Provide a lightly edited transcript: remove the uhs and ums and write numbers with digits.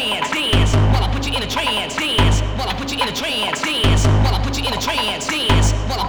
dance, dance. While I put you in a trance, dance.